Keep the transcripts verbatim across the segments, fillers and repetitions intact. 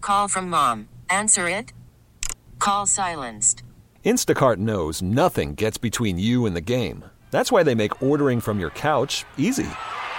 Call from mom. Answer it. Call silenced. Instacart knows nothing gets between you and the game. That's why they make ordering from your couch easy.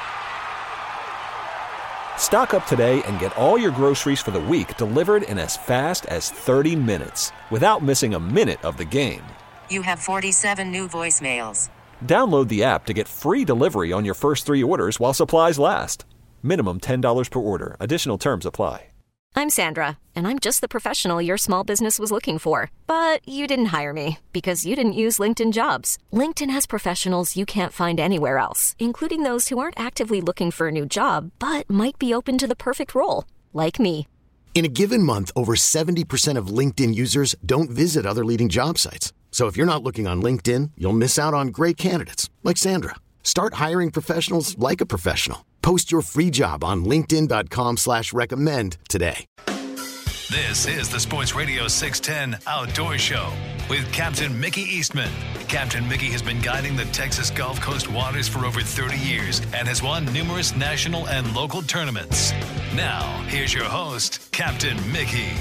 Stock up today and get all your groceries for the week delivered in as fast as thirty minutes without missing a minute of the game. You have forty-seven new voicemails. Download the app to get free delivery on your first three orders while supplies last. Minimum ten dollars per order. Additional terms apply. I'm Sandra, and I'm just the professional your small business was looking for. But you didn't hire me because you didn't use LinkedIn Jobs. LinkedIn has professionals you can't find anywhere else, including those who aren't actively looking for a new job, but might be open to the perfect role, like me. In a given month, over seventy percent of LinkedIn users don't visit other leading job sites. So if you're not looking on LinkedIn, you'll miss out on great candidates like Sandra. Start hiring professionals like a professional. Post your free job on linkedin.com slash recommend today. This is the Sports Radio six ten Outdoor Show with Captain Mickey Eastman. Captain Mickey has been guiding the Texas Gulf Coast waters for over thirty years and has won numerous national and local tournaments. Now, here's your host, Captain Mickey.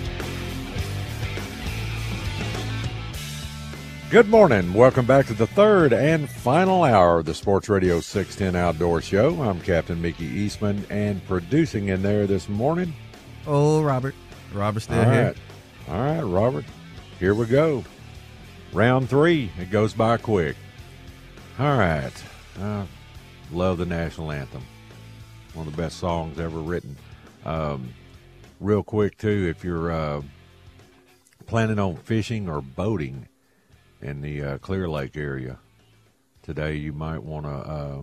Good morning. Welcome back to the third and final hour of the Sports Radio six ten Outdoor Show. I'm Captain Mickey Eastman, and producing in there this morning. Oh, Robert. Robert's still All here. right. All right, Robert. Here we go. Round three. It goes by quick. All right. I love the national anthem. One of the best songs ever written. Um, real quick, too, if you're uh, planning on fishing or boating in the uh, Clear Lake area today, you might want to, uh,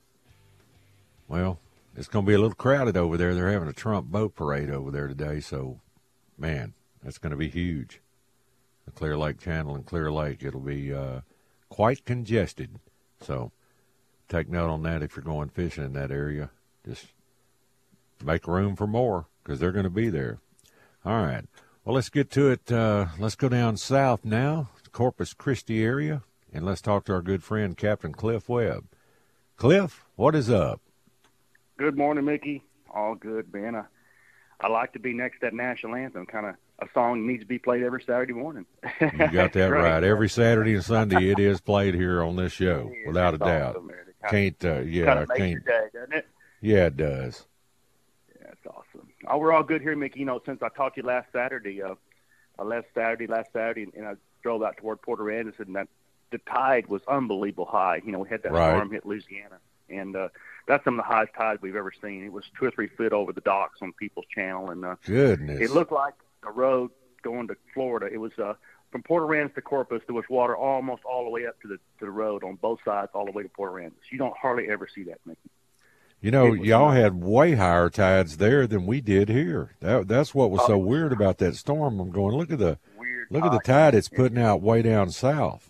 well, it's going to be a little crowded over there. They're having a Trump boat parade over there today, so, man, that's going to be huge. The Clear Lake Channel and Clear Lake, it'll be uh, quite congested. So take note on that if you're going fishing in that area. Just make room for more because they're going to be there. All right. Well, let's get to it. Uh, let's go down south now, Corpus Christi area, and let's talk to our good friend, Captain Cliff Webb. Cliff, what is up? Good morning, Mickey. All good, man. I, I like to be next to that national anthem, kind of a song that needs to be played every Saturday morning. You got that right. Every Saturday and Sunday it is played here on this show, without a doubt. Awesome, can't, uh, yeah, kind of I can't. Your day, doesn't it? Yeah, it does. Yeah, it's awesome. Oh, we're all good here, Mickey. You know, since I talked to you last Saturday, uh, I left Saturday, last Saturday, and, and I drove out toward Port Aransas, and that the tide was unbelievable high. You know, we had that right. storm hit Louisiana, and uh, that's some of the highest tides we've ever seen. It was two or three foot over the docks on People's Channel, and uh, goodness, it looked like the road going to Florida. It was uh, from Port Aransas to Corpus. There was water almost all the way up to the to the road on both sides, all the way to Port Aransas. You don't hardly ever see that, Mickey. You know, y'all had way higher tides there than we did here. That that's what was so weird about that storm. I'm going, look at the weird look at the tide it's putting out way down south.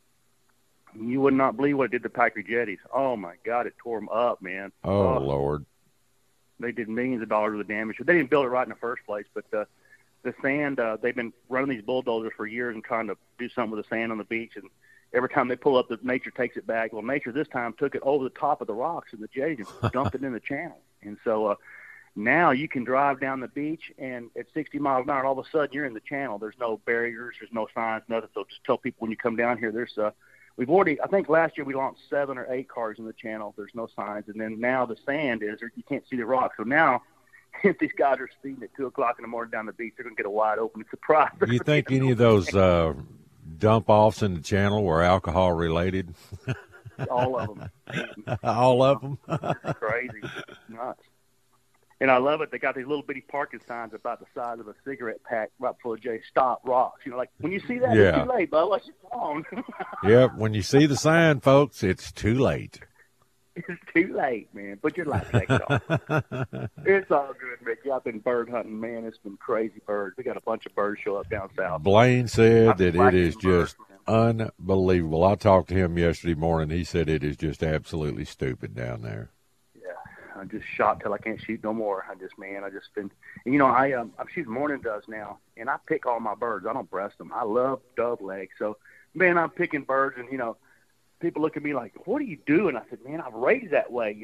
You would not believe what it did to Packer jetties. Oh my God, it tore them up, man. Oh, oh Lord. They did millions of dollars of damage. They didn't build it right in the first place, but uh, the sand, uh, they've been running these bulldozers for years and trying to do something with the sand on the beach, and every time they pull up, the nature takes it back. Well, nature this time took it over the top of the rocks and the jetties and dumped it in the channel. And so uh, now you can drive down the beach, and at sixty miles an hour, all of a sudden you're in the channel. There's no barriers, there's no signs, nothing. So just tell people when you come down here, there's uh, we've already, I think last year we launched seven or eight cars in the channel. There's no signs. And then now the sand is, or you can't see the rocks. So now if these guys are speeding at two o'clock in the morning down the beach, they're going to get a wide open surprise. Do you think any of those uh, dump offs in the channel were alcohol related? All of them. All of them? It's crazy. It's nuts. And I love it. They got these little bitty parking signs about the size of a cigarette pack right before Jay Stop Rocks. You know, like when you see that, yeah. It's too late, bud. Let's get on. Yep. When you see the sign, folks, it's too late. It's too late, man. Put your life jacket on. It's all good, Mickey. I've been bird hunting, man. It's been crazy birds. We got a bunch of birds show up down south. Blaine said I've that it is just birds, unbelievable. I talked to him yesterday morning. He said it is just absolutely stupid down there. Yeah, I just shot till I can't shoot no more. I just, man, I just been, and, you know, I um, I'm shooting morning doves now, and I pick all my birds. I don't breast them. I love dove legs. So, man, I'm picking birds, and, you know, people look at me like, what are you doing? I said, man, I've raised that way, you know.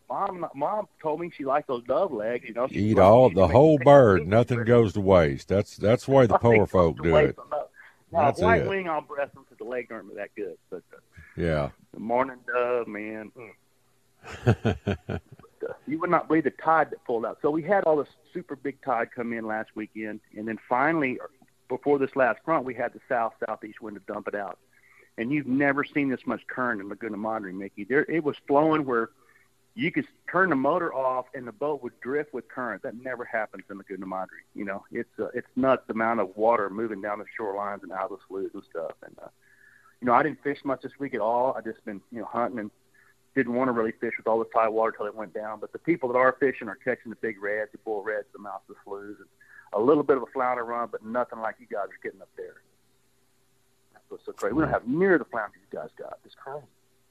Mom, Mom told me she liked those dove legs. You know, she Eat loved all me. the She whole made- bird. Nothing goes to waste. That's that's the way the poor folk do it. Now, That's white it. wing, I'll breast them because the legs aren't that good. But uh, Yeah. the morning dove, man. Mm. But, uh, you would not believe the tide that pulled out. So we had all this super big tide come in last weekend, and then finally, before this last front, we had the south southeast wind to dump it out. And you've never seen this much current in Laguna Madre, Mickey. There, it was flowing where you could turn the motor off and the boat would drift with current. That never happens in Laguna Madre. You know, it's uh, it's nuts the amount of water moving down the shorelines and out of the sloughs and stuff. And uh, you know, I didn't fish much this week at all. I just been you know hunting and didn't want to really fish with all the tide water till it went down. But the people that are fishing are catching the big reds, the bull reds, the mouth of the sloughs, and a little bit of a flounder run, but nothing like you guys are getting up there. That's what's so crazy. We don't have near the flounder you guys got. It's crazy.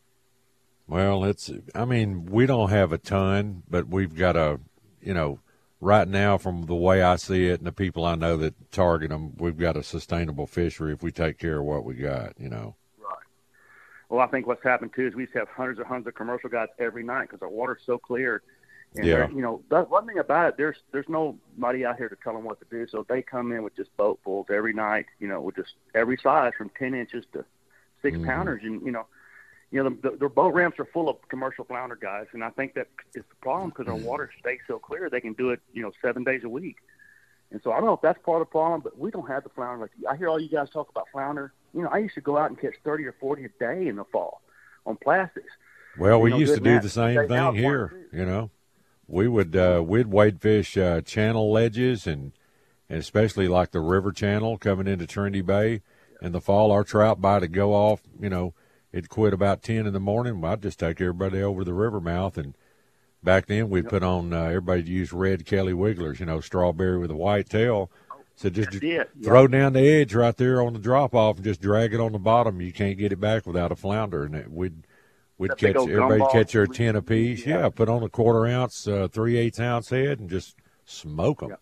Well, it's, I mean, we don't have a ton, but we've got a, you know, right now from the way I see it and the people I know that target them, we've got a sustainable fishery if we take care of what we got, you know. Right. Well, I think what's happened, too, is we used to have hundreds and hundreds of commercial guys every night because our water's so clear. And Yeah. they're- you know, that, one thing about it, there's there's nobody out here to tell them what to do, so they come in with just boatfuls every night, you know, with just every size from ten inches to six Mhm. pounders, and you know, you know, the, their boat ramps are full of commercial flounder guys, and I think that is the problem because our water stays so clear. They can do it, you know, seven days a week, and so I don't know if that's part of the problem, but we don't have the flounder. Like I hear all you guys talk about flounder. You know, I used to go out and catch thirty or forty a day in the fall on plastics. Well, You we know, used to good do nap. the same Stay out thing one here, or two. you know. We would, uh, we'd wade fish uh, channel ledges and, and especially like the river channel coming into Trinity Bay. In the fall, our trout bite would go off, you know, it'd quit about ten in the morning. I'd just take everybody over the river mouth. And back then we'd put on, uh, everybody used red Kelly Wigglers, you know, strawberry with a white tail. So just That's it. throw Yeah. down the edge right there on the drop off and just drag it on the bottom. You can't get it back without a flounder. And it, we'd, we'd That big catch, old everybody gumball. catch their ten apiece. Yeah. Yeah. Put on a quarter ounce, uh, three eighths ounce head and just smoke them. Yeah.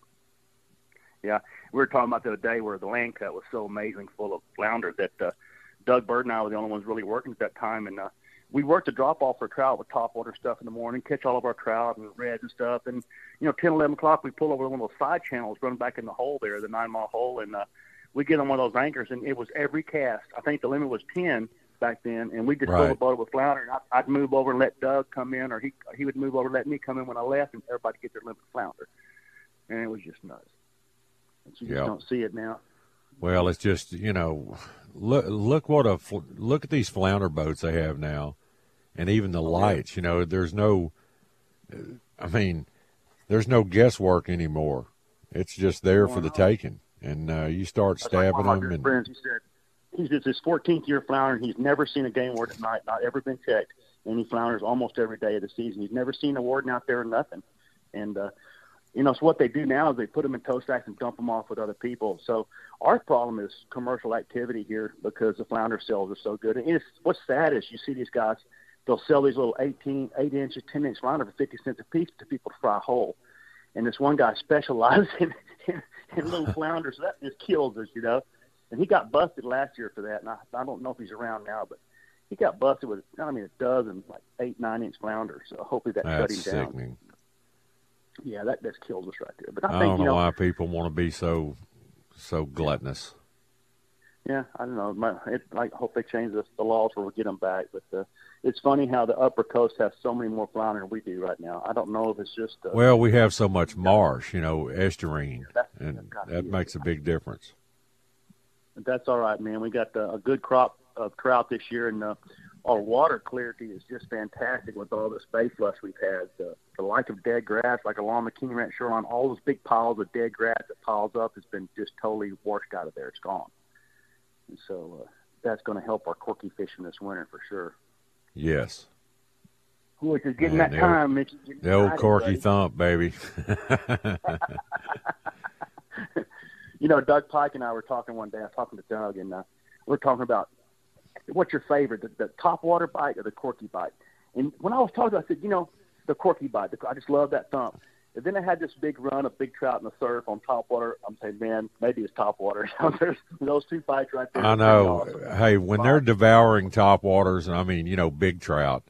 Yeah, we were talking about the other day where the land cut was so amazing, full of flounder that uh, Doug Bird and I were the only ones really working at that time, and uh, we worked the drop off for trout with topwater stuff in the morning, catch all of our trout and reds and stuff, and you know, ten, eleven o'clock we pull over one of those side channels, run back in the hole there, the nine mile hole, and uh, we get on one of those anchors, and it was every cast. I think the limit was ten back then, and we just Right. filled the boat with flounder, and I, I'd move over and let Doug come in, or he he would move over and let me come in when I left, and everybody get their limit of flounder, and it was just nuts. You just Yep. don't see it now. Well, it's just, you know, look look what a fl- look at these flounder boats they have now, and even the lights. You know, there's no, I mean, there's no guesswork anymore. It's just there for the taking, and uh, you start That's like stabbing one of my them. good And friends, he said he's it's his fourteenth year flounder, and he's never seen a game ward at night, not ever been checked, and he flounders almost every day of the season. He's never seen a warden out there or nothing, and uh, you know, so what they do now is they put them in tow stacks and dump them off with other people. So our problem is commercial activity here because the flounder sales are so good. And it's, what's sad is you see these guys, they'll sell these little eighteen, eight inches, ten inch flounder for fifty cents a piece to people to fry whole. And this one guy specializes in, in, in little flounders. So that just kills us, you know. And he got busted last year for that. And I, I don't know if he's around now, but he got busted with, I mean, a dozen, like eight, nine inch flounders. So hopefully that that's shut him down. sickening. Yeah, that just kills us right there. But I, I think, don't you know know, why people want to be so so gluttonous. yeah, I don't know. My, it, I hope they change the, the laws where we get them back. But uh, it's funny how the upper coast has so many more flounder than we do right now. I don't know if it's just uh, Well, we have so much marsh, you know, estuarine, that's- and that's gotta that be it. makes a big difference. But that's all right, man. We got uh, a good crop of trout this year, and uh, our water clarity is just fantastic with all this bay flush we've had. Uh, the like of dead grass, like along the King Ranch shoreline, all those big piles of dead grass that piles up has been just totally washed out of there. It's gone. And so uh, that's going to help our corky fishing this winter for sure. Yes, Which is getting Man, that the old- time, Mickey. Getting the old excited, corky buddy. thump, baby. You know, Doug Pike and I were talking one day. I was talking to Doug, and uh, we we're talking about what's your favorite, the, the top water bite or the corky bite. And when I was talking, I said, you know, the corky bite. The, I just love that thump. And then I had this big run of big trout in the surf on top water. I'm saying, man, maybe it's top water. There's those two bites right there. I know. Awesome. Hey, when they're devouring top waters, and I mean, you know, big trout,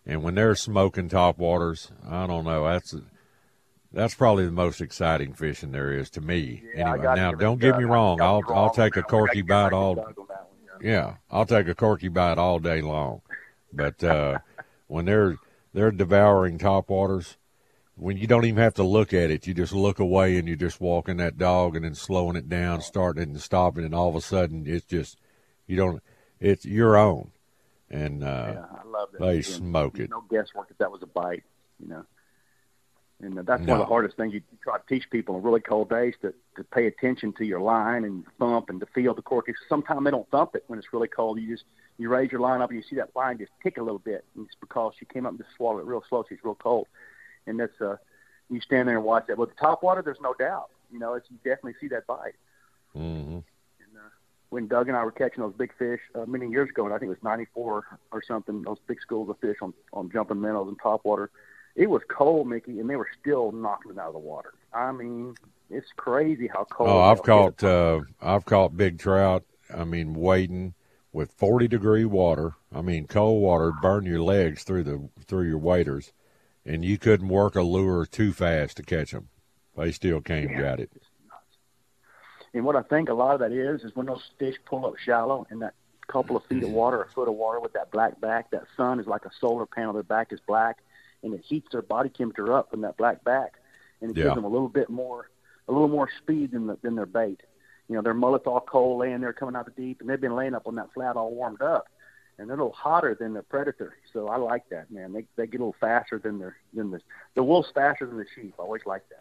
And when they're smoking topwaters, I don't know. That's that's probably the most exciting fishing there is to me. Yeah, anyway, now don't get me wrong. I'll I'll take a corky bite all. Yeah, I'll take a corky bite all day long. But uh, when they're they're devouring topwaters, when you don't even have to look at it, you just look away and you're just walking that dog and then slowing it down, starting it and stopping, and all of a sudden it's just you don't. It's your own. And uh, yeah, I love that. They Again, smoke it. No guesswork if that was a bite, you know. And uh, that's no. one of the hardest things you try to teach people on really cold days, to, to pay attention to your line and thump and to feel the corky. Sometimes they don't thump it when it's really cold. You just you raise your line up and you see that line just tick a little bit. And it's because she came up and just swallowed it real slow. She's real cold. And that's uh, you stand there and watch that. With the top water, there's no doubt. You know, it's, you definitely see that bite. Mm-hmm. When Doug and I were catching those big fish uh, many years ago, and I think it was ninety-four or something, those big schools of fish on, on jumping minnows and topwater, it was cold, Mickey, and they were still knocking them out of the water. I mean, it's crazy how cold. Oh, I've caught uh, I've caught big trout. I mean, wading with forty degree water. I mean, cold water burn your legs through the through your waders, and you couldn't work a lure too fast to catch them. They still came yeah. got it. And what I think a lot of that is, is when those fish pull up shallow in that couple of feet of water, a foot of water with that black back, that sun is like a solar panel. Their back is black, and it heats their body temperature up from that black back, and it yeah. gives them a little bit more, a little more speed than the, than their bait. You know, their mullet's all cold, laying there coming out the deep, and they've been laying up on that flat all warmed up, and they're a little hotter than their predator. So I like that, man. They they get a little faster than their than the the wolf's faster than the sheep. I always like that.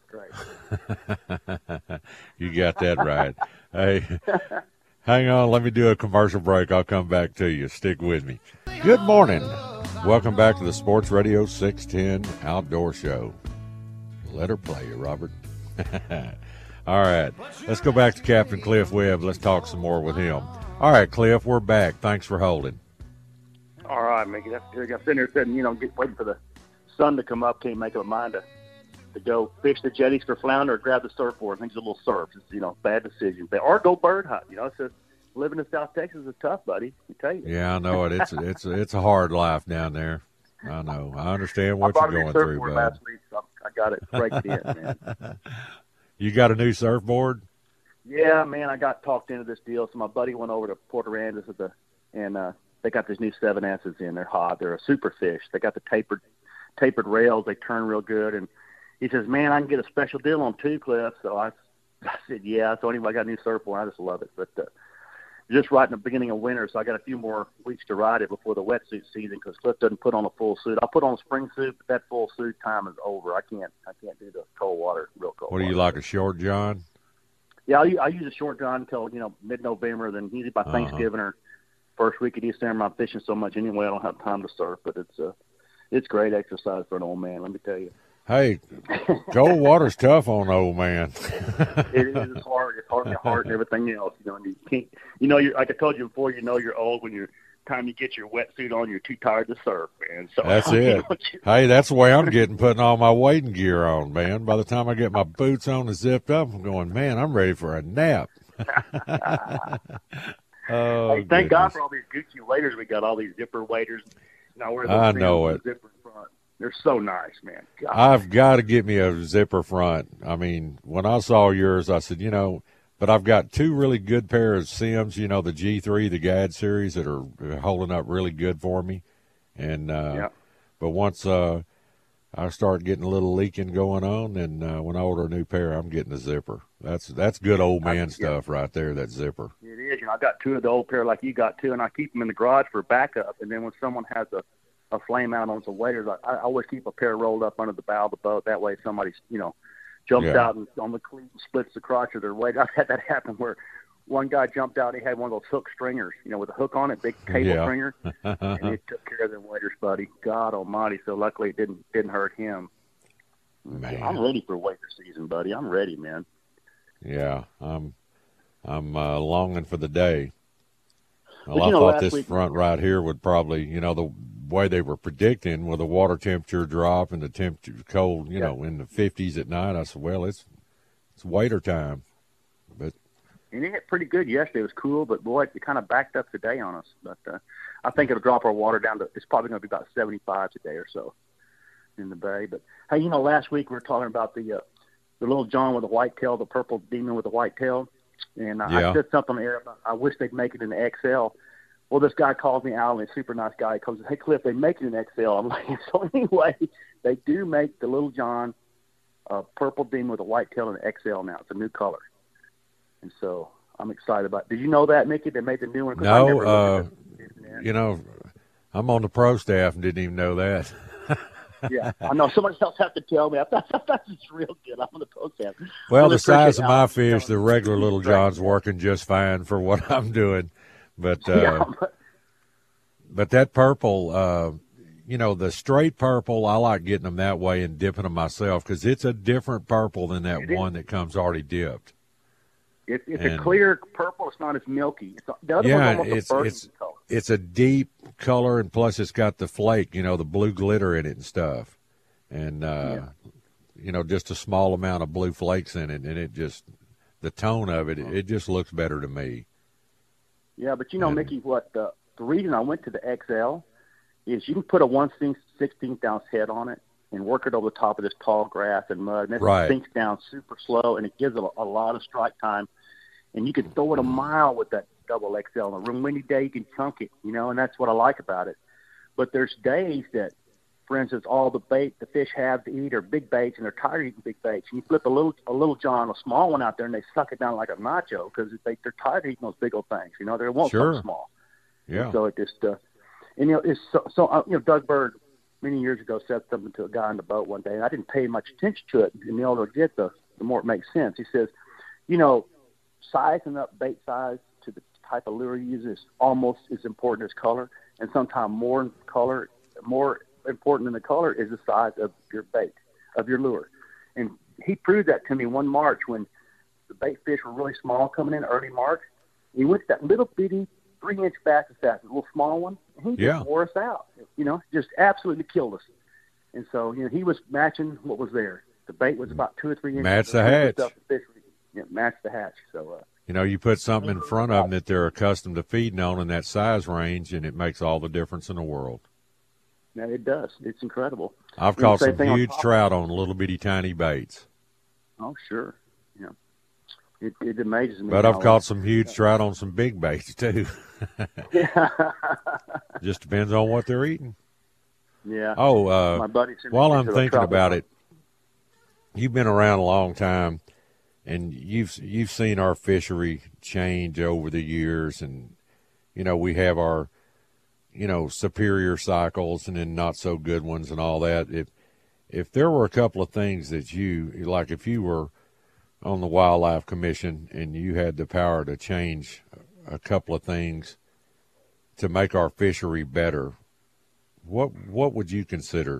Right. You got that right. Hey, hang on. Let me do a commercial break. I'll come back to you. Stick with me. Good morning. Welcome back to the Sports Radio six ten Outdoor Show. Let her play you, Robert. All right. Let's go back to Captain Cliff Webb. Let's talk some more with him. All right, Cliff, we're back. Thanks for holding. All right, Mickey. That's good. I'm sitting there sitting, you know, get, waiting for the sun to come up. Can't make up my mind to to go fish the jetties for flounder or grab the surfboard. I think it's a little surf. It's, you know, bad decision. But, or go bird hunt. You know, it's just, living in South Texas is tough, buddy. I tell you. Yeah, I know it. It's it's it's a hard life down there. I know. I understand what I you're going through, bud. Last week, so I got it breaking in, man. You got a new surfboard? Yeah, man. I got talked into this deal. So my buddy went over to Port Aransas at the, and uh, they got these new seven S's in. They're hot. They're a super fish. They got the tapered tapered rails. They turn real good, and he says, man, I can get a special deal on two, Cliff. So I, I said, yeah. So anyway, I got a new surfboard. I just love it. But uh, just right in the beginning of winter, so I got a few more weeks to ride it before the wetsuit season because Cliff doesn't put on a full suit. I'll put on a spring suit, but that full suit time is over. I can't I can't do the cold water, real cold What do you water. like, a short john? Yeah, I, I use a short john until, you know, mid-November. Then usually by Thanksgiving uh-huh. or first week of December, I'm fishing so much anyway, I don't have time to surf. But it's uh, it's great exercise for an old man, let me tell you. Hey, cold water's tough on an old man. It is. It's hard. It's hard and hard and everything else. You know, and you can't. You know, you're, like I told you before. You know, you're old when you're time you get your wetsuit on. You're too tired to surf, man. So that's it. You, hey, that's the way I'm getting, putting all my wading gear on, man. By the time I get my boots on and zipped up, I'm going, man, I'm ready for a nap. Oh, hey, thank goodness. God for all these Gucci waders. We got all these zipper waders. Now we're I know it. Zipper front. They're so nice, man. God. I've got to get me a zipper front. I mean, when I saw yours, I said, you know, but I've got two really good pair of Sims, you know, the G three, the G A D series that are holding up really good for me. And, uh, yeah. but once uh, I start getting a little leaking going on, and uh, when I order a new pair, I'm getting a zipper. That's that's good old man I, stuff yeah. right there, that zipper. It is. You know, I got two of the old pair like you got two, and I keep them in the garage for backup. And then when someone has a a flame out on some waders, I, I always keep a pair rolled up under the bow of the boat. That way somebody, you know, jumps yeah. out and on the cleat and splits the crotch of their wader. I've had that happen where one guy jumped out. He had one of those hook stringers, you know, with a hook on it, big cable yeah. stringer, and it took care of them waders, buddy. God almighty. So luckily it didn't didn't hurt him. Man. I'm ready for wader season, buddy. I'm ready, man. Yeah, I'm I'm uh, longing for the day. Well, but, I know, thought this week, front right here would probably, you know, the way they were predicting with the water temperature drop and the temperature cold, you yeah. know, in the fifties at night. I said, well, it's it's wader time, but and it hit pretty good yesterday. It was cool, but boy, it kind of backed up today on us. But uh, I think it'll drop our water down to, it's probably going to be about seventy-five today or so in the bay. But hey, you know, last week we were talking about the uh, the little John with the white tail, the purple demon with the white tail, and I, yeah. I said something on the air about I wish they'd make it in the X L. Well, this guy calls me Alan, a super nice guy. He comes, hey, Cliff, they make it in X L. I'm like, so anyway, they do make the little John uh, purple demon with a white tail in the X L now. It's a new color. And so I'm excited about it. Did you know that, Mickey? They made the new one? No, uh, you know, I'm on the pro staff and didn't even know that. Yeah, I know. Somebody else has to tell me. I thought, I thought it's real good. I'm on the pro staff. Well, really the size of Alan my fish, the regular little John's right. working just fine for what I'm doing. But, uh, yeah, but, but that purple, uh, you know, the straight purple, I like getting them that way and dipping them myself because it's a different purple than that one that comes already dipped. It, it's and, a clear purple. It's not as milky. It's, the other yeah, one's almost it's a burgundy it's color. it's a deep color, and plus it's got the flake, you know, the blue glitter in it and stuff, and uh, yeah. you know, just a small amount of blue flakes in it, and it just the tone of it, it just looks better to me. Yeah, but you know, and, Mickey, what the the reason I went to the X L is you can put a one sixteenth ounce head on it and work it over the top of this tall grass and mud, and it right. sinks down super slow, and it gives it a, a lot of strike time. And you can throw it a mile with that double X L. On a real windy day, you can chunk it, you know, and that's what I like about it. But there's days that, for instance, all the bait the fish have to eat are big baits, and they're tired of eating big baits. And you flip a little a little John, a small one out there, and they suck it down like a nacho because they, they're tired of eating those big old things. You know, they won't sure. come small. Yeah. And so it just, uh, and, you know, it's so, so uh, you know, Doug Bird many years ago said something to a guy on the boat one day, and I didn't pay much attention to it. And the older I get, the, the more it makes sense. He says, you know, sizing up bait size to the type of lure you use is almost as important as color, and sometimes more color, more important than the color is the size of your bait, of your lure. And he proved that to me one March when the bait fish were really small coming in early March. He went to that little bitty three-inch bass assassin, a little small one, and he yeah. just wore us out. You know, just absolutely killed us. And so, you know, he was matching what was there. The bait was about two or three inches. Match the hatch. The fish, yeah, match the hatch. So, uh, you know, you put something in front of them that they're accustomed to feeding on in that size range, and it makes all the difference in the world. Yeah, it does. It's incredible. I've caught some huge trout on little bitty tiny baits. Oh, sure. Yeah. It, it amazes me. But I've caught some huge trout on some big baits, too. Yeah. Just depends on what they're eating. Yeah. Oh, uh, My buddy while I'm thinking about it, you've been around a long time, and you've you've seen our fishery change over the years, and you know we have our you know superior cycles and then not so good ones and all that. If if there were a couple of things that you like, if you were on the Wildlife Commission and you had the power to change a couple of things to make our fishery better, what what would you consider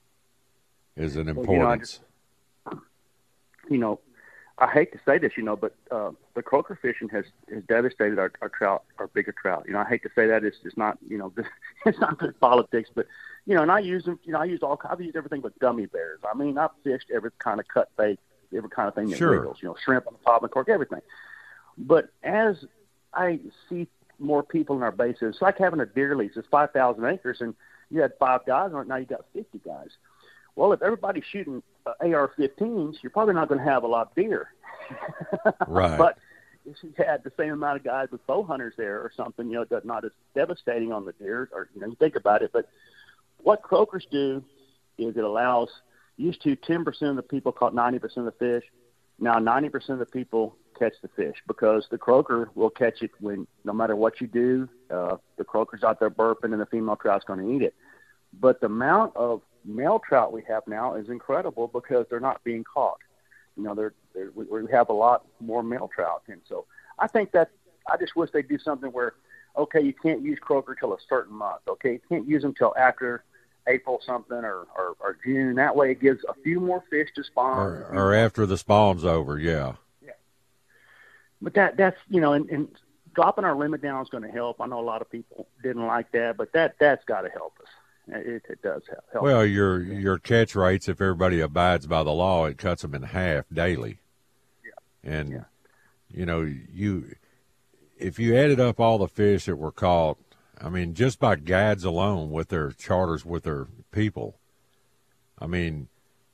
as an importance? Well, you know, I, just, you know, I hate to say this, you know, but uh, the croaker fishing has, has devastated our, our trout, our bigger trout. You know, I hate to say that. It's just not, you know, it's not good politics, but, you know, and I use them, you know, I use all, I've used everything but gummy bears. I mean, I've fished every kind of cut bait, every kind of thing that sure. wiggles, you know, shrimp on the top and cork, everything. But as I see more people in our bases, it's like having a deer lease. It's five thousand acres, and you had five guys on it, now you got fifty guys. Well, if everybody's shooting uh, A R fifteens, you're probably not going to have a lot of deer. Right. But if you had the same amount of guys with bow hunters there or something, you know, that's not as devastating on the deer, or, you know, you think about it. But what croakers do is it allows, used to ten percent of the people caught ninety percent of the fish. Now ninety percent of the people catch the fish because the croaker will catch it when, no matter what you do, uh, the croaker's out there burping and the female trout's going to eat it. But the amount of male trout we have now is incredible because they're not being caught. You know, they're, they're, we, we have a lot more male trout. And so I think that I just wish they'd do something where, okay, you can't use croaker till a certain month. Okay, you can't use them till after April something or, or, or June. That way it gives a few more fish to spawn. Or, or after the spawn's over, yeah. Yeah. But that that's, you know, and, and dropping our limit down is going to help. I know a lot of people didn't like that, but that, that's got to help us. It, it does help. Well, your your catch rates, if everybody abides by the law, it cuts them in half daily. Yeah. And yeah. you know, you if you added up all the fish that were caught, I mean, just by guides alone with their charters with their people, I mean,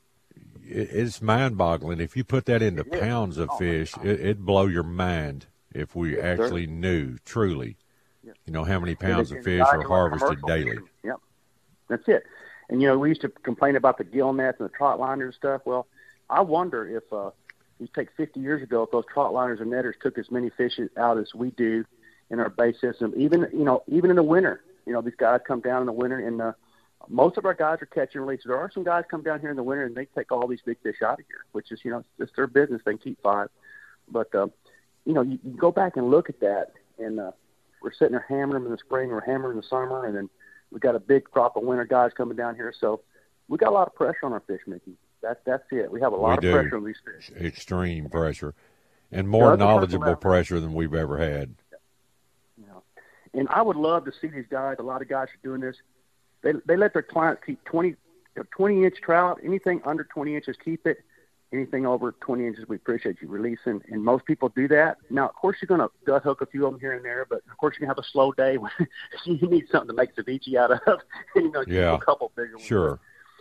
it, it's mind-boggling. If you put that into pounds of fish, it, it'd blow your mind if we yes, actually sir. knew truly, yes. you know, how many pounds and of the fish guys are are harvested commercial daily. fishing. Yep, that's it. And, you know, we used to complain about the gill nets and the trot liners and stuff. Well, I wonder if uh, you take fifty years ago, if those trot liners and netters took as many fish out as we do in our bay system, even, you know, even in the winter. You know, these guys come down in the winter, and uh, most of our guys are catch and release. There are some guys come down here in the winter, and they take all these big fish out of here, which is, you know, it's, it's their business. They can keep five. But, uh, you know, you, you go back and look at that, and uh, we're sitting there hammering them in the spring, we're hammering in the summer, and then we got a big crop of winter guys coming down here. So we got a lot of pressure on our fish, Mickey. That's that's it. We have a lot we of do. pressure on these fish. Extreme pressure, and more yeah, knowledgeable pressure than we've ever had. You know, and I would love to see these guys. A lot of guys are doing this. They they let their clients keep twenty, twenty inch trout. Anything under twenty inches, keep it. Anything over twenty inches, we appreciate you releasing. And most people do that. Now, of course, you're going to gut hook a few of them here and there, but of course, you can have a slow day when you need something to make ceviche out of. And, you know, yeah, a couple bigger ones. Sure.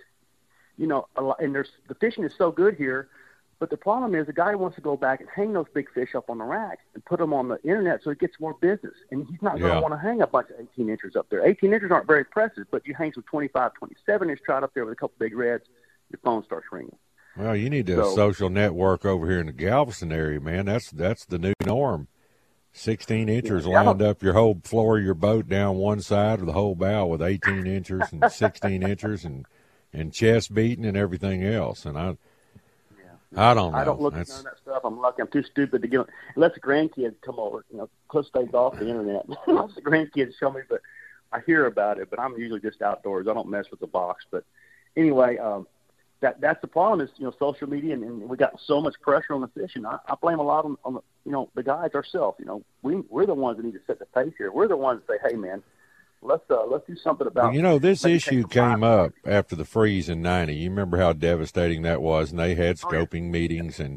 You know, a lot, and there's the fishing is so good here, but the problem is the guy wants to go back and hang those big fish up on the racks and put them on the internet so he gets more business. And he's not going to yeah. want to hang a bunch of eighteen inchers up there. eighteen inchers aren't very impressive, but you hang some twenty-five, twenty-seven inch trout up there with a couple big reds, your phone starts ringing. Well, you need a so, social network over here in the Galveston area, man. That's that's the new norm. Sixteen inchers yeah, lined up your whole floor of your boat down one side of the whole bow with eighteen inchers and sixteen inchers and and chest beating and everything else. And I, yeah. I don't know. I don't look That's, at none of that stuff. I'm lucky. I'm too stupid to get. Unless the grandkids come over, you know, Cliff stays off the internet. Unless the grandkids show me, but I hear about it. But I'm usually just outdoors. I don't mess with the box. But anyway, um, that that's the problem is, you know, social media, and, and we got so much pressure on the fishing. I, I blame a lot on, on the, you know, the guys ourselves. You know, we we're the ones that need to set the pace here. We're the ones that say, hey, man, let's uh, let's do something about. Well, you know, this issue came time. up after the freeze in ninety. You remember how devastating that was, and they had scoping oh, yeah. meetings, and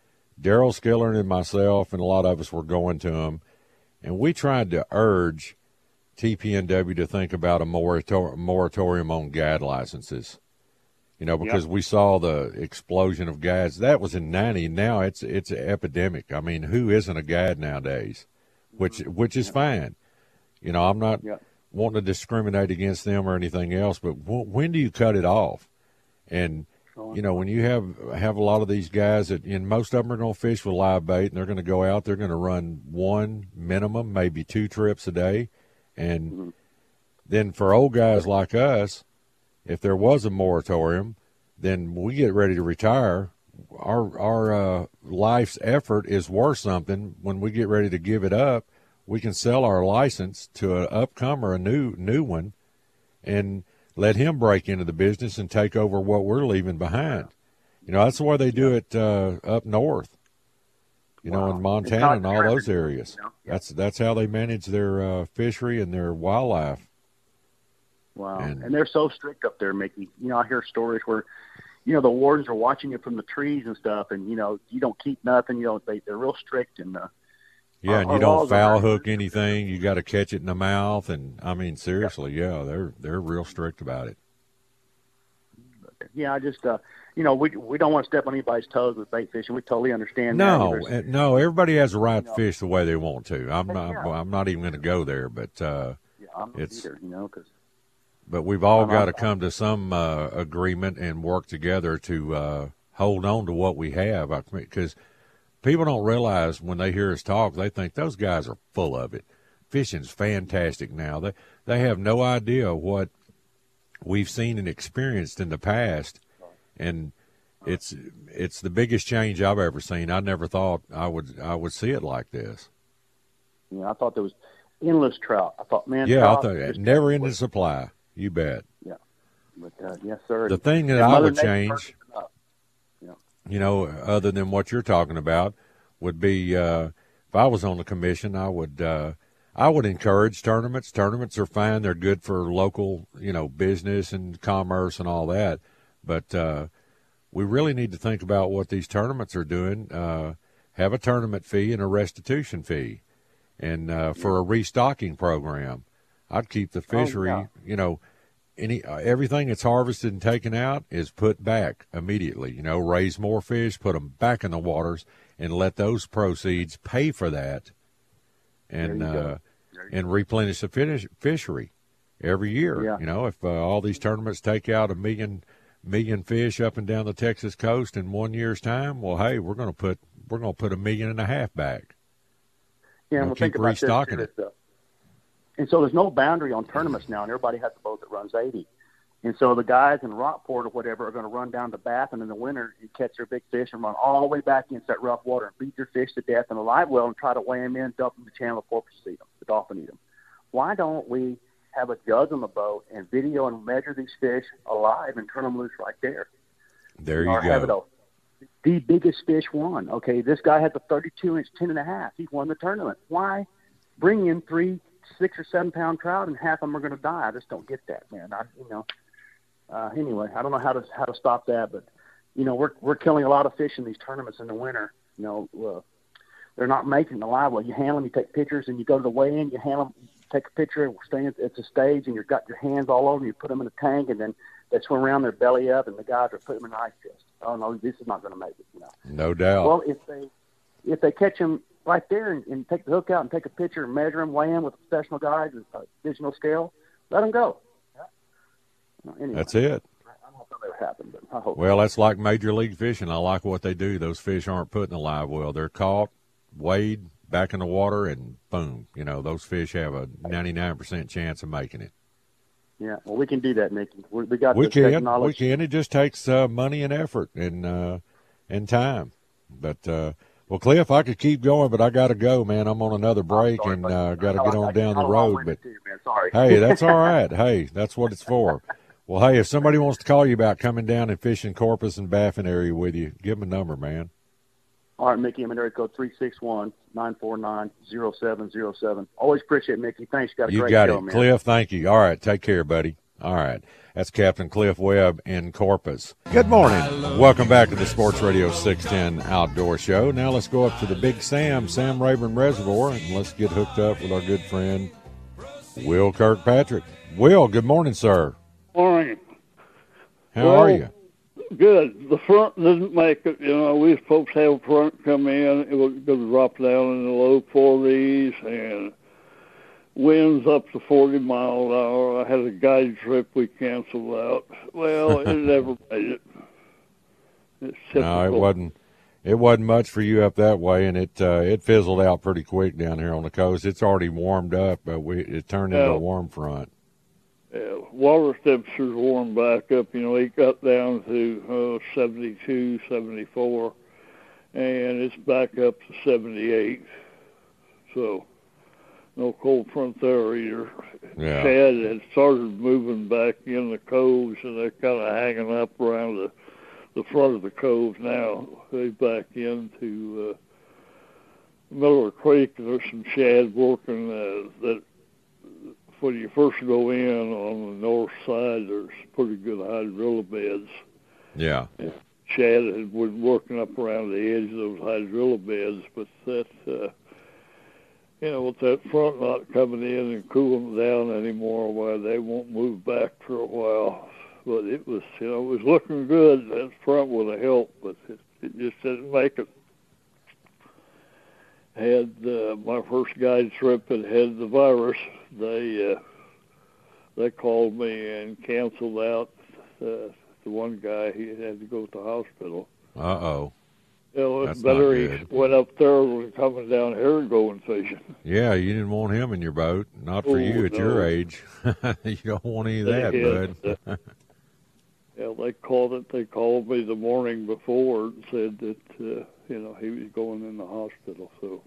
Daryl Skillern and myself and a lot of us were going to them, and we tried to urge T P N W to think about a morator- moratorium on guide licenses. You know, because yep. we saw the explosion of guides. That was in ninety. Now it's it's an epidemic. I mean, who isn't a guide nowadays? Which which is fine. You know, I'm not yep. wanting to discriminate against them or anything else, but w- when do you cut it off? And, you know, when you have have a lot of these guys that, and most of them are going to fish with live bait, and they're going to go out, they're going to run one minimum, maybe two trips a day. And mm-hmm. then for old guys like us, if there was a moratorium, then we get ready to retire. Our our uh, life's effort is worth something. When we get ready to give it up, we can sell our license to an upcomer, a new new one, and let him break into the business and take over what we're leaving behind. You know, that's the way they do it uh, up north. You wow. know, in Montana and all those areas. You know? yeah. That's that's how they manage their uh, fishery and their wildlife. Wow. And, and they're so strict up there, Mickey. You know, I hear stories where, you know, the wardens are watching you from the trees and stuff, and, you know, you don't keep nothing. You know, they, they're real strict. And uh, Yeah, and you don't foul hook anything. You got to catch it in the mouth. And, I mean, seriously, yeah, yeah they're they're real strict about it. Yeah, I just, uh, you know, we we don't want to step on anybody's toes with bait fishing. We totally understand no, that. No, no, everybody has a right you to know, fish the way they want to. I'm not, yeah. I'm not even going to go there, but uh, yeah, I'm not it's, either, you know, because. But we've all got to come to some uh, agreement and work together to uh, hold on to what we have. Because people don't realize when they hear us talk, they think those guys are full of it. Fishing's fantastic now. They they have no idea what we've seen and experienced in the past, and it's it's the biggest change I've ever seen. I never thought I would I would see it like this. Yeah, I thought there was endless trout. I thought, man, yeah, I thought never ending supply. You bet. Yeah, but uh, yes, sir. The thing that I would change, yeah. you know, other than what you're talking about, would be uh, if I was on the commission, I would uh, I would encourage tournaments. Tournaments are fine; they're good for local, you know, business and commerce and all that. But uh, we really need to think about what these tournaments are doing. Uh, have a tournament fee and a restitution fee, and uh, for a restocking program. I'd keep the fishery, oh, yeah. you know, any uh, everything that's harvested and taken out is put back immediately. You know, raise more fish, put them back in the waters, and let those proceeds pay for that, and uh, and replenish the fish, fishery every year. Yeah. You know, if uh, all these tournaments take out a million million fish up and down the Texas coast in one year's time, well, hey, we're going to put we're going to put a million and a half back. Yeah, we'll well, keep think about restocking this, it. this, uh, and so there's no boundary on tournaments now, and everybody has a boat that runs eighty. And so the guys in Rockport or whatever are going to run down to Bath, and in the winter you catch their big fish and run all the way back into that rough water and beat their fish to death in a live well and try to weigh them in, dump them in the channel, of porpoise eat them, the dolphin eat them. Why don't we have a judge on the boat and video and measure these fish alive and turn them loose right there? There you or go. Have it a, the biggest fish won. Okay, this guy had the thirty-two inch, ten and a half. He won the tournament. Why bring in three, six or seven pound trout and half of them are going to die? I just don't get that, man. I, you know. Uh, anyway, I don't know how to how to stop that, but you know we're we're killing a lot of fish in these tournaments in the winter. You know, uh, they're not making the live well. You handle them, you take pictures, and you go to the weigh-in. You handle them, take a picture, stand it's a stage, and you've got your hands all over them. You put them in a tank, and then they swim around their belly up, and the guys are putting them in ice chest. Oh no, this is not going to make it. You know. No doubt. Well, if they if they catch them right there and, and take the hook out and take a picture and measure them, weigh them with professional guys with a digital scale, let them go. Anyway, That's it. I don't know if that ever happened, but I hope. Well, that's like Major League Fishing. I like what they do. Those fish aren't put in a live well. They're caught, weighed, back in the water, and boom. You know, those fish have a ninety-nine percent chance of making it. Yeah, well, we can do that, Mickey. We, we got we the can. technology. We can. It just takes uh, money and effort and uh, and time. But, uh, well, Cliff, I could keep going, but I got to go, man. I'm on another break sorry, and uh, got to get on I, down I, the I road. But, you, man. Sorry. Hey, that's all right. Hey, that's what it's for. Well, hey, if somebody wants to call you about coming down and fishing Corpus and Baffin area with you, give them a number, man. All right, Mickey, I'm in area code three six one, nine four nine, zero seven zero seven. Always appreciate it, Mickey. Thanks. Got a you great got show, it. man. Cliff, thank you. All right, take care, buddy. All right. That's Captain Cliff Webb in Corpus. Good morning. Welcome back to the Sports Radio six ten Outdoor Show. Now let's go up to the Big Sam, Sam Rayburn Reservoir, and let's get hooked up with our good friend, Will Kirkpatrick. Will, good morning, sir. Morning. How well, are you? Good. The front doesn't make it. You know, we were supposed to have a front come in. It was going to drop down in the low forties and winds up to forty miles an hour. I had a guide trip we canceled out. Well, it never made it. It's no, it wasn't. It wasn't much for you up that way, and it uh, it fizzled out pretty quick down here on the coast. It's already warmed up, but we it turned into yeah. a warm front. Yeah, water temperatures warmed back up. You know, it got down to uh, seventy-two, seventy-four, and it's back up to seventy-eight. So, no cold front there either. Yeah. Shad had started moving back in the coves, and they're kind of hanging up around the, the front of the cove now. They back into uh, Miller Creek, and there's some shad working uh, that when you first go in on the north side, there's pretty good hydrilla beds. Yeah. And shad had been working up around the edge of those hydrilla beds, but that, uh, you know, with that front not coming in and cooling down anymore, well, they won't move back for a while. But it was, you know, it was looking good. That front would have helped, but it, it just didn't make it. Had uh, my first guide trip that had the virus. They uh, they called me and canceled out. Uh, the one guy, he had to go to the hospital. Uh oh. You know, That's it's better not he good. went up there than coming down here and going fishing. Yeah, you didn't want him in your boat. Not for Oh, you at no. your age. You don't want any of They that, had, bud. uh, yeah, they called it. They called me the morning before and said that uh, you know he was going in the hospital. So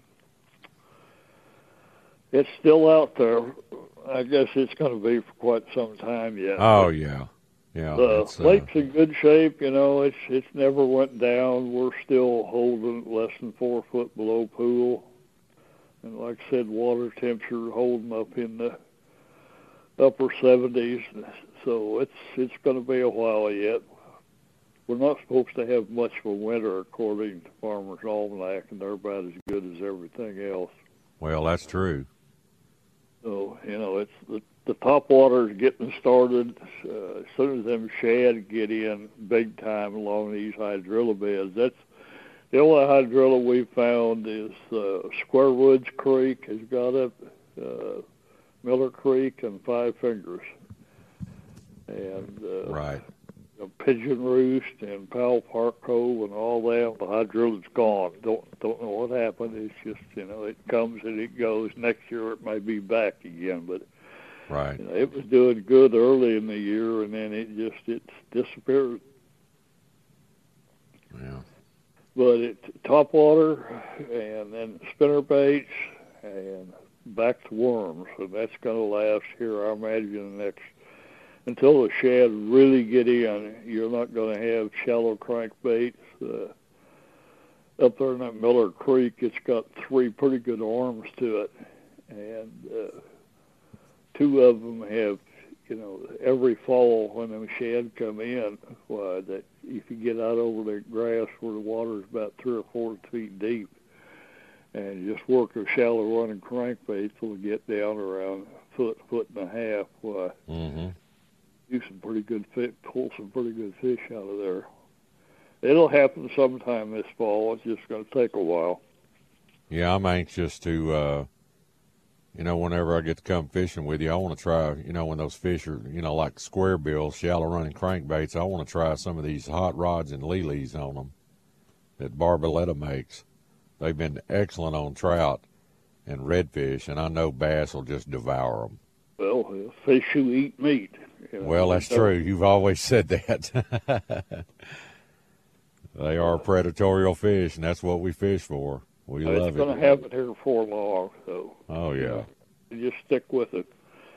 it's still out there. I guess it's going to be for quite some time yet. Oh yeah, yeah. The it's, uh, lake's in good shape. You know, it's it's never went down. We're still holding less than four foot below pool, and like I said, water temperature holding up in the upper seventies. So it's it's going to be a while yet. we're not supposed to have much of a winter according to Farmer's Almanac, and they're about as good as everything else. Well, that's true. So, you know, it's the, the top water is getting started. Uh, as soon as them shad get in big time along these hydrilla beds, that's the only hydrilla we found is uh, Square Woods Creek has got up, uh, Miller Creek, and Five Fingers. And uh, right. You know, Pigeon Roost and Powell Park Cove and all that, the hydrilla's gone. Don't don't know what happened. It's just, you know, it comes and it goes. Next year it may be back again, but right. You know, it was doing good early in the year, and then it just it's disappeared. Yeah. But it top water, and then spinner baits, and back to worms, and that's going to last here, I imagine, the next. Until the shad really get in, you're not going to have shallow crankbaits. Uh, up there in that Miller Creek, it's got three pretty good arms to it, and uh, two of them have, you know, every fall when them shad come in, why, that if you get out over the grass where the water is about three or four feet deep, and you just work a shallow running crankbait till you get down around a foot, foot and a half, why. Mm-hmm. Do some pretty good fish, pull some pretty good fish out of there. It'll happen sometime this fall. It's just going to take a while. Yeah, I'm anxious to, uh, you know, whenever I get to come fishing with you, I want to try, you know, when those fish are, you know, like square bills, shallow running crankbaits, I want to try some of these hot rods and lilies on them that Barboletta makes. They've been excellent on trout and redfish, and I know bass will just devour them. Well, fish who eat meat. You know, well, that's true. You've always said that. They are predatorial fish, and that's what we fish for. We it's love it. It's going to happen here for long, so. Oh, yeah. You just stick with it.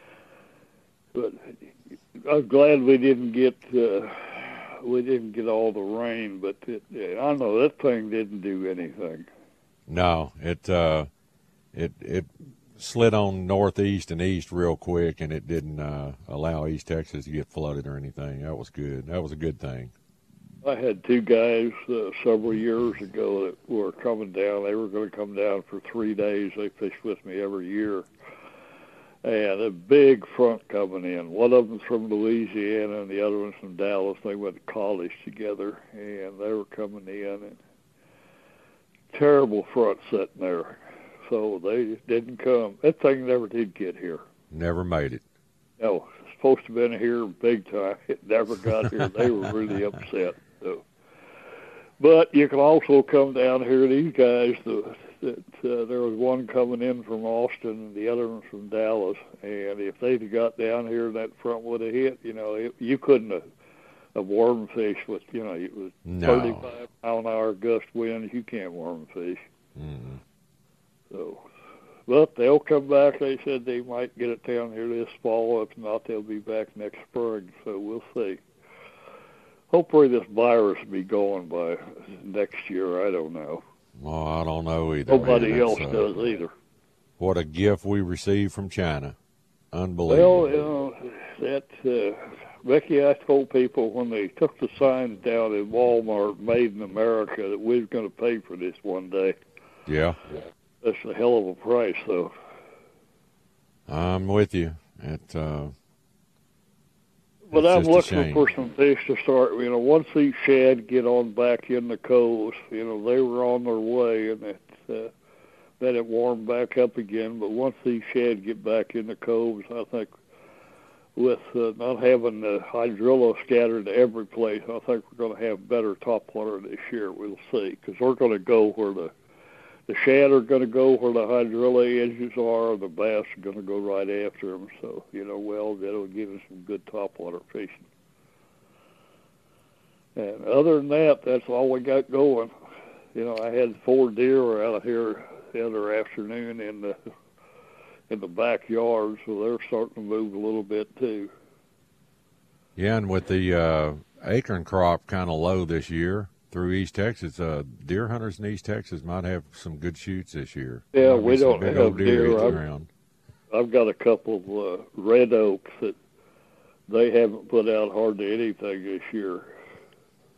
But I'm glad we didn't get uh, we didn't get all the rain, but it, I know that thing didn't do anything. No, it uh, it it. slid on northeast and east real quick, and it didn't uh, allow East Texas to get flooded or anything. That was good. That was a good thing. I had two guys uh, several years ago that were coming down. They were going to come down for three days. They fished with me every year. And a big front coming in. One of them's from Louisiana and the other one's from Dallas. They went to college together, and they were coming in. And terrible front sitting there. So they didn't come. That thing never did get here. Never made it. No, it's supposed to have been here big time. It never got here. They were really upset. So. But you can also come down here, these guys, the, that uh, there was one coming in from Austin and the other one from Dallas, and if they'd have got down here, that front would have hit, you know, it, you couldn't have, have worm fish with, you know, it was no. thirty-five mile an hour gust winds. You can't worm fish. Mm-hmm. So, but they'll come back. They said they might get it down here this fall. If not, they'll be back next spring. So we'll see. Hopefully this virus will be going by next year. I don't know. Well, I don't know either. Nobody man. else uh, does either. What a gift we received from China. Unbelievable. Well, you know, that, uh, Becky, I told people when they took the signs down at Walmart, Made in America, that we was going to pay for this one day. Yeah. That's a hell of a price, though. I'm with you. It, uh, but I'm looking for some fish to start. You know, once these shad get on back in the coves, you know, they were on their way, and it, uh, then it warmed back up again. But once these shad get back in the coves, I think with uh, not having the hydrilla scattered every place, I think we're going to have better topwater this year. We'll see, because we're going to go where the The shad are going to go where the hydrilla edges are, the bass are going to go right after them. So, you know, well, that'll give us some good topwater fishing. And other than that, that's all we got going. You know, I had four deer out here the other afternoon in the in the backyard, so they're starting to move a little bit too. Yeah, and with the uh, acorn crop kind of low this year through East Texas, uh, deer hunters in East Texas might have some good shoots this year. Yeah, we don't big have old deer. deer. I've, around. I've got a couple of uh, red oaks that they haven't put out hardly anything this year.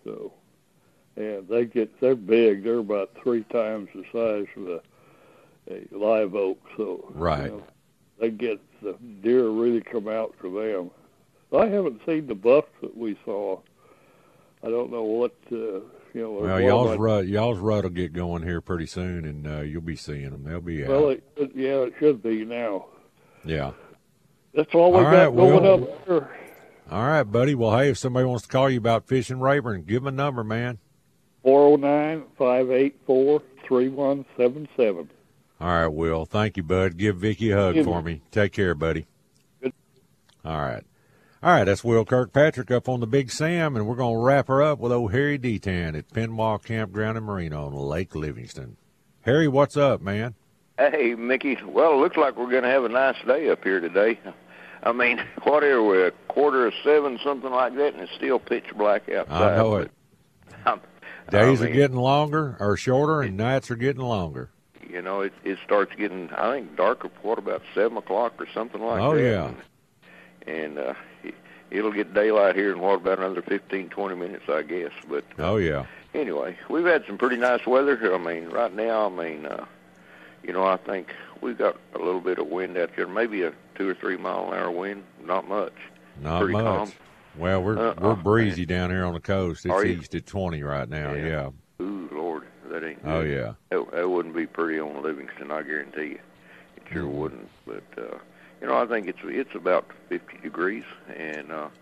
So, and they get they're big. They're about three times the size of a, a live oak. So right, you know, they get the deer really come out to them. I haven't seen the bucks that we saw. I don't know what uh, you know. Well, y'all's rut, y'all's rut will get going here pretty soon, and uh, you'll be seeing them. They'll be out. Well, it, it, yeah, it should be now. Yeah. That's all we all got right, going Will. up here. All right, buddy. Well, hey, if somebody wants to call you about fishing Rayburn, give them a number, man. four oh nine, five eight four, three one seven seven. All right, Will. Thank you, bud. Give Vicky a hug for me. Take care, buddy. Good. All right. All right, that's Will Kirkpatrick up on the Big Sam, and we're going to wrap her up with old Harry Detan at Penwall Campground and Marina on Lake Livingston. Harry, what's up, man? Hey, Mickey. Well, it looks like we're going to have a nice day up here today. I mean, what are we, a quarter of seven, something like that, and it's still pitch black outside. I know it. But, Days I mean, are getting longer, or shorter, and nights are getting longer. You know, it it starts getting, I think, darker, what, about seven o'clock or something like oh, that. Oh, yeah. And, and uh, it'll get daylight here in, what, about another fifteen, twenty minutes, I guess. But uh, oh, yeah. Anyway, we've had some pretty nice weather. I mean, right now, I mean, uh, you know, I think we've got a little bit of wind out there, maybe a two or three mile an hour wind, not much. Not pretty much. Calm. Well, we're uh, we're uh, breezy down here on the coast. It's Are you? east at twenty right now. Yeah. Yeah. Ooh, Lord, that ain't good. Oh yeah. That, that wouldn't be pretty on Livingston, I guarantee you. It sure Mm-hmm. wouldn't. But uh, you know, I think it's it's about fifty degrees, and uh,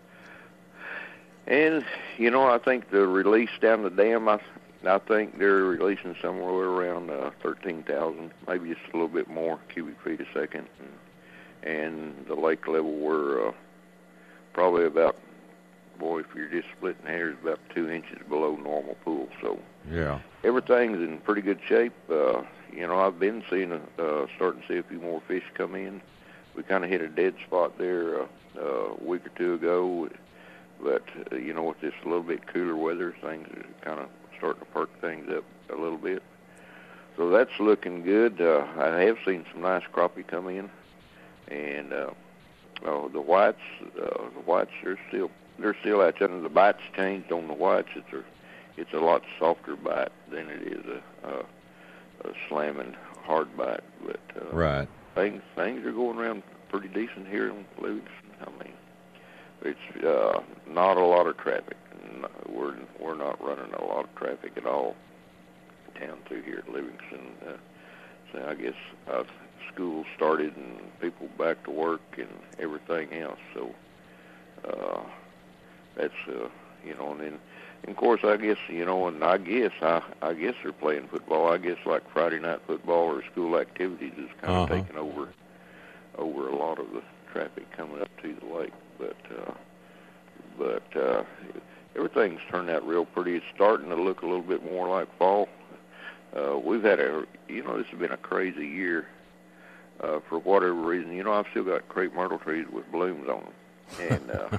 and you know, I think the release down the dam, I I think they're releasing somewhere around uh, thirteen thousand, maybe just a little bit more cubic feet a second, and, and the lake level we're uh, probably about. Boy, if you're just splitting hairs, about two inches below normal pool. So yeah, everything's in pretty good shape. Uh, you know, I've been seeing, a, uh, starting to see a few more fish come in. We kind of hit a dead spot there uh, uh, a week or two ago, but uh, you know, with this a little bit cooler weather, things are kind of starting to perk things up a little bit. So that's looking good. Uh, I have seen some nice crappie come in, and uh, oh, the whites, uh, the whites are still. They're still out there. The bite's changed on the whites. It's a, it's a lot softer bite than it is a, a, a slamming hard bite. But uh, right. things things are going around pretty decent here in Livingston. I mean, it's uh, not a lot of traffic. We're we're not running a lot of traffic at all down through here at Livingston. Uh, so I guess uh, school started and people back to work and everything else. So. Uh, That's uh, you know, and then and of course I guess you know, and I guess I I guess they're playing football. I guess like Friday night football or school activities is kind of uh-huh. taking over over a lot of the traffic coming up to the lake. But uh, but uh, everything's turned out real pretty. It's starting to look a little bit more like fall. Uh, we've had a you know this has been a crazy year uh, for whatever reason. You know I've still got crepe myrtle trees with blooms on them. And uh,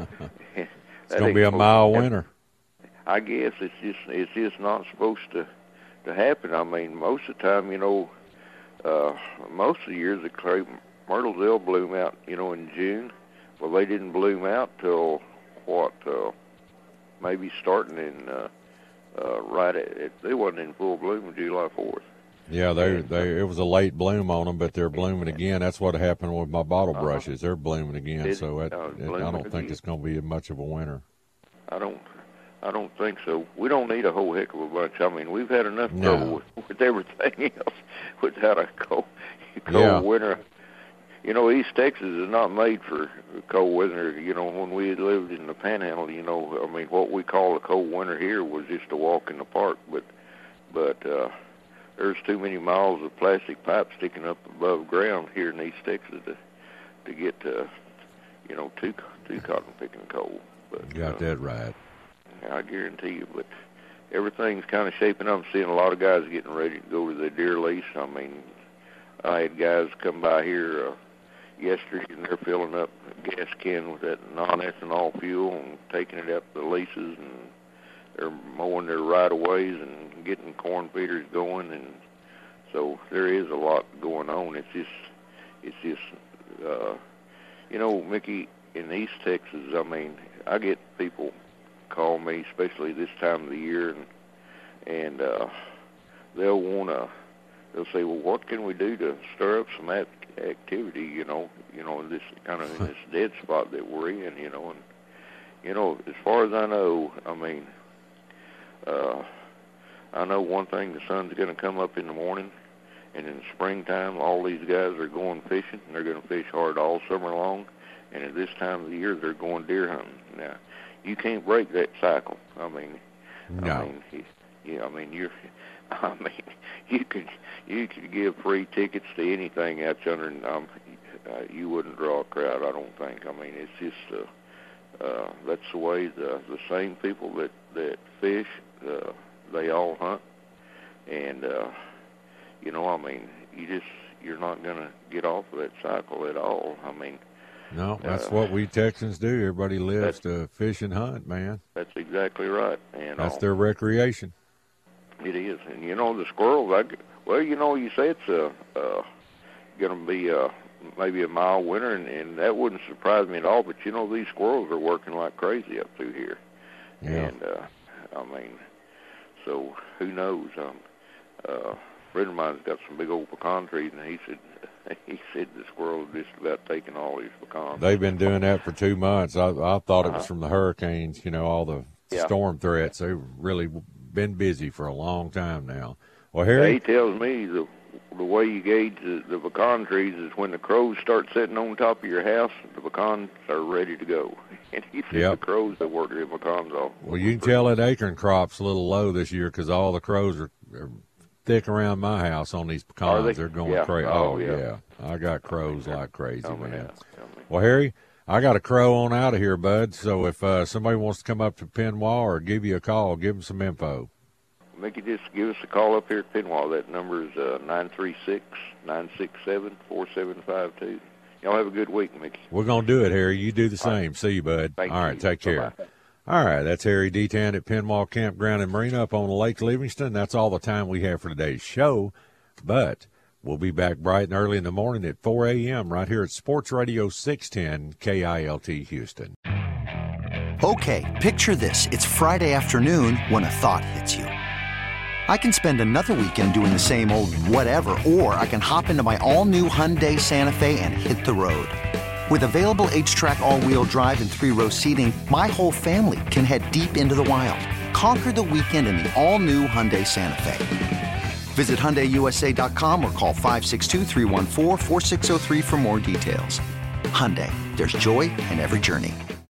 it's going to be a mild winter. I guess it's just it's just not supposed to to happen. I mean, most of the time, you know, uh, most of the years the crepe myrtles they'll bloom out, you know, in June. Well, they didn't bloom out till what? Uh, maybe starting in uh, uh, right at, at they wasn't in full bloom on July fourth. Yeah, they they it was a late bloom on them, but they're blooming again. That's what happened with my bottle brushes. They're blooming again, It- so it, uh, it, I blooming don't think again. it's going to be much of a winter. I don't, I don't think so. We don't need a whole heck of a bunch. I mean, we've had enough No. trouble with, with everything else without a cold, cold Yeah. winter. You know, East Texas is not made for cold weather. You know, when we lived in the Panhandle, you know, I mean, what we call a cold winter here was just a walk in the park. But, but uh, there's too many miles of plastic pipe sticking up above ground here in East Texas to to get to, you know, too too cotton picking cold. But, You got uh, that right. I guarantee you. But everything's kind of shaping up. I'm seeing a lot of guys getting ready to go to the deer lease. I mean, I had guys come by here uh, yesterday, and they're filling up a gas can with that non-ethanol fuel and taking it up the leases, and they're mowing their right-of-ways and getting corn feeders going, and so there is a lot going on. It's just, it's just, uh, you know, Mickey, in East Texas, I mean, I get people call me, especially this time of the year, and and uh, they'll want to. They'll say, "Well, what can we do to stir up some act- activity?" You know, you know, in this kind of in this dead spot that we're in. You know, and you know, as far as I know, I mean, uh, I know one thing: the sun's going to come up in the morning, and in the springtime, all these guys are going fishing, and they're going to fish hard all summer long. And at this time of the year, they're going deer hunting. Now, you can't break that cycle. I mean, no. I mean, yeah, I mean, you're. I mean, you could you could give free tickets to anything out yonder, and um, uh, you wouldn't draw a crowd. I don't think. I mean, it's just uh, uh, that's the way the the same people that that fish, uh, they all hunt, and uh, you know, I mean, you just you're not gonna get off of that cycle at all. I mean. No, that's uh, what we Texans do. Everybody lives to fish and hunt, man. That's exactly right. And that's all. their recreation. It is, and you know the squirrels. I, well, you know, you say it's uh, uh, going to be uh, maybe a mild winter, and, and that wouldn't surprise me at all. But you know, these squirrels are working like crazy up through here, yeah. and uh, I mean, so who knows? Um, uh, a friend of mine's got some big old pecan trees, and he said he said the squirrels just about taking all these pecans. They've been doing that for two months. I, I thought it was from the hurricanes. You know, all the yeah. storm threats. They've really been busy for a long time now. Well, Harry, yeah, he tells me the the way you gauge the, the pecan trees is when the crows start sitting on top of your house, the pecans are ready to go. And he said yep. the crows that work their pecans off. Well, you can tell that acorn crop's a little low this year because all the crows are, are thick around my house on these pecans. They? They're going yeah. crazy. Oh, oh yeah. yeah, I got crows like crazy, Tell me man. that. Tell me. Well, Harry, I got a crow on out of here, bud. So if uh, somebody wants to come up to Penoir or give you a call, give them some info. Mickey, just give us a call up here at Penoir. That number is uh, nine three six, nine six seven, four seven five two. Y'all have a good week, Mickey. We're going to do it, Harry. You do the same. Right. See you, bud. Thank All right, you. take care. Bye-bye. All right, that's Harry Detan at Penoir Campground and Marina up on Lake Livingston. That's all the time we have for today's show. But we'll be back bright and early in the morning at four a.m. right here at Sports Radio six ten K I L T Houston. Okay, picture this. It's Friday afternoon when a thought hits you. I can spend another weekend doing the same old whatever, or I can hop into my all-new Hyundai Santa Fe and hit the road. With available H-Track all-wheel drive and three-row seating, my whole family can head deep into the wild. Conquer the weekend in the all-new Hyundai Santa Fe. Visit Hyundai U S A dot com or call five six two, three one four, four six zero three for more details. Hyundai, there's joy in every journey.